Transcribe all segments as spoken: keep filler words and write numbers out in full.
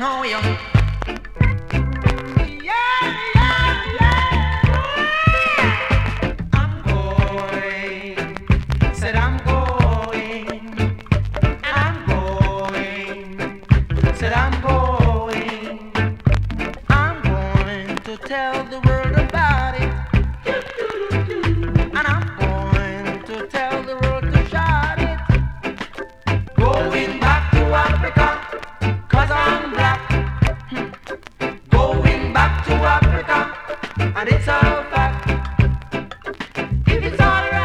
know you. Tell the world about it, and I'm going to tell the world to shout it. Going back to Africa, cause I'm black. Hmm. Going back to Africa, and it's all fact. If it's alright.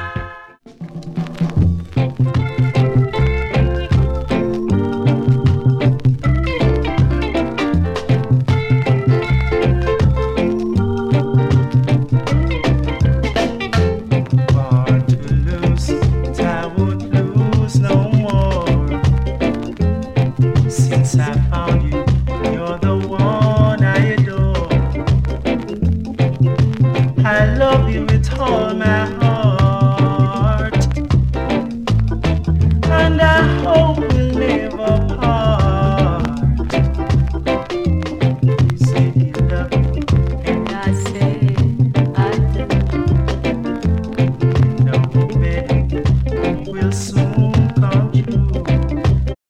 Since I found you, you're the one I adore. I love you with all my heart, and I hope